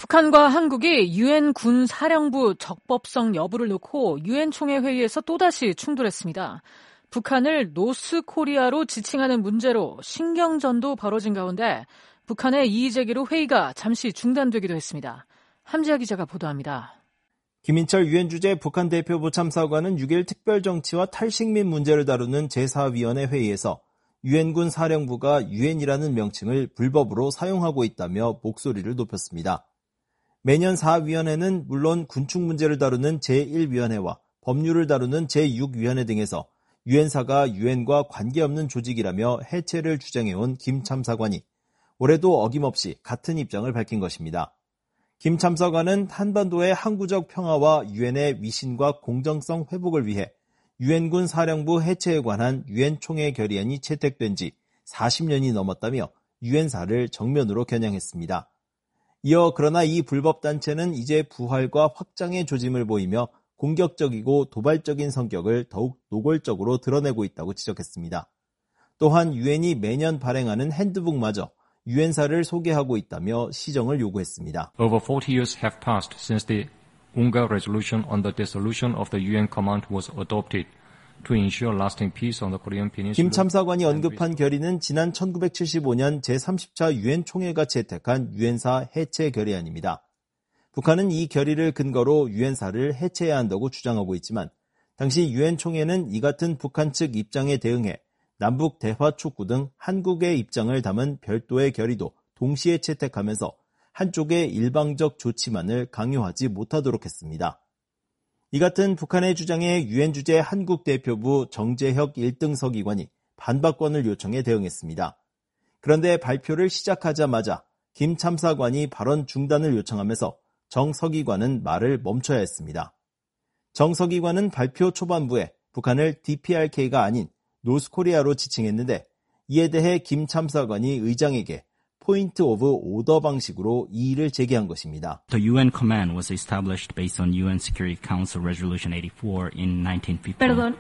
북한과 한국이 유엔 군사령부 적법성 여부를 놓고 유엔 총회 회의에서 또다시 충돌했습니다. 북한을 노스코리아로 지칭하는 문제로 신경전도 벌어진 가운데 북한의 이의 제기로 회의가 잠시 중단되기도 했습니다. 함지아 기자가 보도합니다. 김인철 유엔 주재 북한 대표부 참사관은 6일 특별정치와 탈식민 문제를 다루는 제4위원회 회의에서 유엔군 사령부가 유엔이라는 명칭을 불법으로 사용하고 있다며 목소리를 높였습니다. 매년 4위원회는 물론 군축 문제를 다루는 제1위원회와 법률을 다루는 제6위원회 등에서 유엔사가 유엔과 관계없는 조직이라며 해체를 주장해온 김 참사관이 올해도 어김없이 같은 입장을 밝힌 것입니다. 김 참사관은 한반도의 항구적 평화와 유엔의 위신과 공정성 회복을 위해 유엔군 사령부 해체에 관한 유엔 총회 결의안이 채택된 지 40년이 넘었다며 유엔사를 정면으로 겨냥했습니다. 이어 그러나 이 불법 단체는 이제 부활과 확장의 조짐을 보이며 공격적이고 도발적인 성격을 더욱 노골적으로 드러내고 있다고 지적했습니다. 또한 유엔이 매년 발행하는 핸드북마저 유엔사를 소개하고 있다며 시정을 요구했습니다. Over 40 years have passed since the UNGA resolution on the dissolution of the UN command was adopted to ensure lasting peace on the Korean Peninsula. 김 참사관이 언급한 결의는 지난 1975년 제30차 유엔 총회가 채택한 유엔사 해체 결의안입니다. 북한은 이 결의를 근거로 유엔사를 해체해야 한다고 주장하고 있지만 당시 유엔 총회는 이 같은 북한 측 입장에 대응해 남북 대화 촉구 등 한국의 입장을 담은 별도의 결의도 동시에 채택하면서 한쪽의 일방적 조치만을 강요하지 못하도록 했습니다. 이 같은 북한의 주장에 유엔 주재 한국 대표부 정재혁 1등 서기관이 반박권을 요청해 대응했습니다. 그런데 발표를 시작하자마자 김 참사관이 발언 중단을 요청하면서 정 서기관은 말을 멈춰야 했습니다. 정 서기관은 발표 초반부에 북한을 DPRK가 아닌 노스코리아로 지칭했는데 이에 대해 김 참사관이 의장에게 포인트 오브 오더 방식으로 이의를 제기한 것입니다. The UN command was established based on UN Security Council Resolution 84 in 1950. Perdón.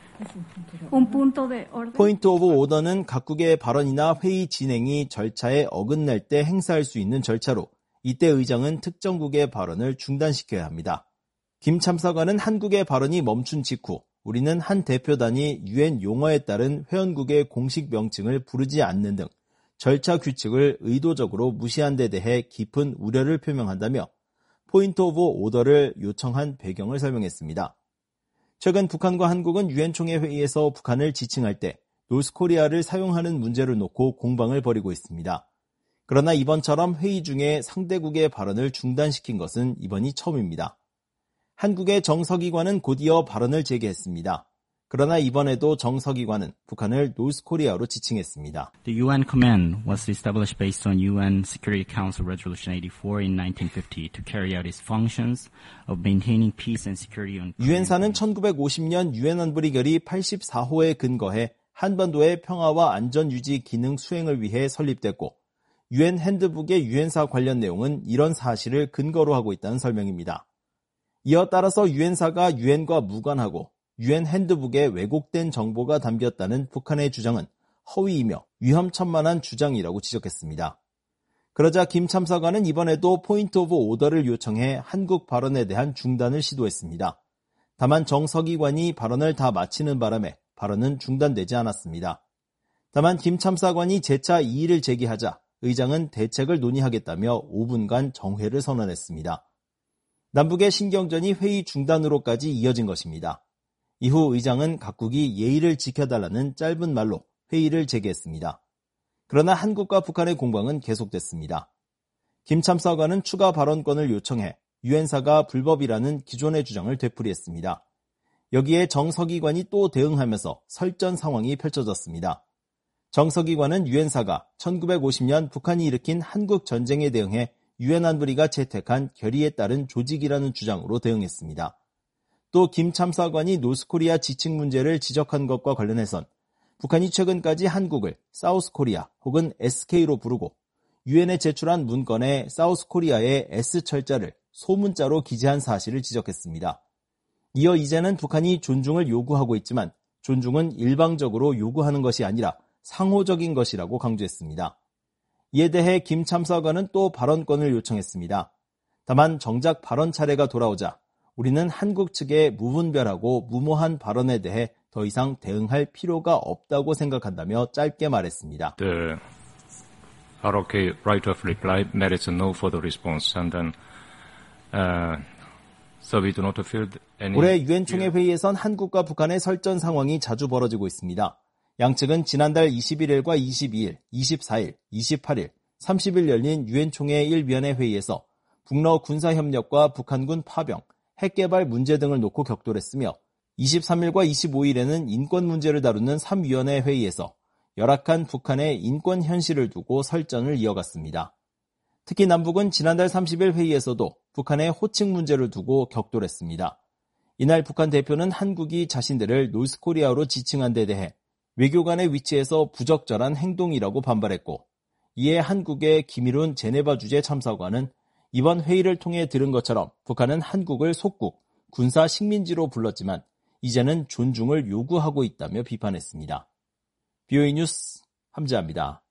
포인트 오브 오더는 각국의 발언이나 회의 진행이 절차에 어긋날 때 행사할 수 있는 절차로 이때 의장은 특정국의 발언을 중단시켜야 합니다. 김 참사관은 한국의 발언이 멈춘 직후 우리는 한 대표단이 유엔 용어에 따른 회원국의 공식 명칭을 부르지 않는 등 절차 규칙을 의도적으로 무시한 데 대해 깊은 우려를 표명한다며 포인트 오브 오더를 요청한 배경을 설명했습니다. 최근 북한과 한국은 유엔 총회 회의에서 북한을 지칭할 때 노스코리아를 사용하는 문제를 놓고 공방을 벌이고 있습니다. 그러나 이번처럼 회의 중에 상대국의 발언을 중단시킨 것은 이번이 처음입니다. 한국의 정 서기관은 곧이어 발언을 재개했습니다. 그러나 이번에도 정 서기관은 북한을 노스코리아로 지칭했습니다. The UN command was established based on UN Security Council Resolution 84 in 1950 to carry out its functions of maintaining peace and security on 유엔사는 1950년 유엔 안보리 결의 84호에 근거해 한반도의 평화와 안전 유지 기능 수행을 위해 설립됐고 유엔 핸드북의 유엔사 관련 내용은 이런 사실을 근거로 하고 있다는 설명입니다. 이어 따라서 유엔사가 유엔과 무관하고 유엔 핸드북에 왜곡된 정보가 담겼다는 북한의 주장은 허위이며 위험천만한 주장이라고 지적했습니다. 그러자 김 참사관은 이번에도 포인트 오브 오더를 요청해 한국 발언에 대한 중단을 시도했습니다. 다만 정 서기관이 발언을 다 마치는 바람에 발언은 중단되지 않았습니다. 다만 김 참사관이 재차 이의를 제기하자 의장은 대책을 논의하겠다며 5분간 정회를 선언했습니다. 남북의 신경전이 회의 중단으로까지 이어진 것입니다. 이후 의장은 각국이 예의를 지켜달라는 짧은 말로 회의를 재개했습니다. 그러나 한국과 북한의 공방은 계속됐습니다. 김 참사관은 추가 발언권을 요청해 유엔사가 불법이라는 기존의 주장을 되풀이했습니다. 여기에 정 서기관이 또 대응하면서 설전 상황이 펼쳐졌습니다. 정 서기관은 유엔사가 1950년 북한이 일으킨 한국 전쟁에 대응해 유엔 안보리가 채택한 결의에 따른 조직이라는 주장으로 대응했습니다. 또 김 참사관이 노스코리아 지칭 문제를 지적한 것과 관련해선 북한이 최근까지 한국을 사우스코리아 혹은 SK로 부르고 유엔에 제출한 문건에 사우스코리아의 S철자를 소문자로 기재한 사실을 지적했습니다. 이어 이제는 북한이 존중을 요구하고 있지만 존중은 일방적으로 요구하는 것이 아니라 상호적인 것이라고 강조했습니다. 이에 대해 김 참사관은 또 발언권을 요청했습니다. 다만 정작 발언 차례가 돌아오자 우리는 한국 측의 무분별하고 무모한 발언에 대해 더 이상 대응할 필요가 없다고 생각한다며 짧게 말했습니다. The ROK right of reply merits no further response, and then so we do not feel any. 올해 유엔 총회 회의에선 한국과 북한의 설전 상황이 자주 벌어지고 있습니다. 양측은 지난달 21일과 22일, 24일, 28일, 30일 열린 유엔 총회 1위원회 회의에서 북러 군사협력과 북한군 파병, 핵개발 문제 등을 놓고 격돌했으며 23일과 25일에는 인권 문제를 다루는 3위원회 회의에서 열악한 북한의 인권 현실을 두고 설전을 이어갔습니다. 특히 남북은 지난달 30일 회의에서도 북한의 호칭 문제를 두고 격돌했습니다. 이날 북한 대표는 한국이 자신들을 노스코리아로 지칭한 데 대해 외교관의 위치에서 부적절한 행동이라고 반발했고, 이에 한국의 김일훈 제네바 주재 참사관은 이번 회의를 통해 들은 것처럼 북한은 한국을 속국, 군사 식민지로 불렀지만 이제는 존중을 요구하고 있다며 비판했습니다. BOE 뉴스 함재하입니다.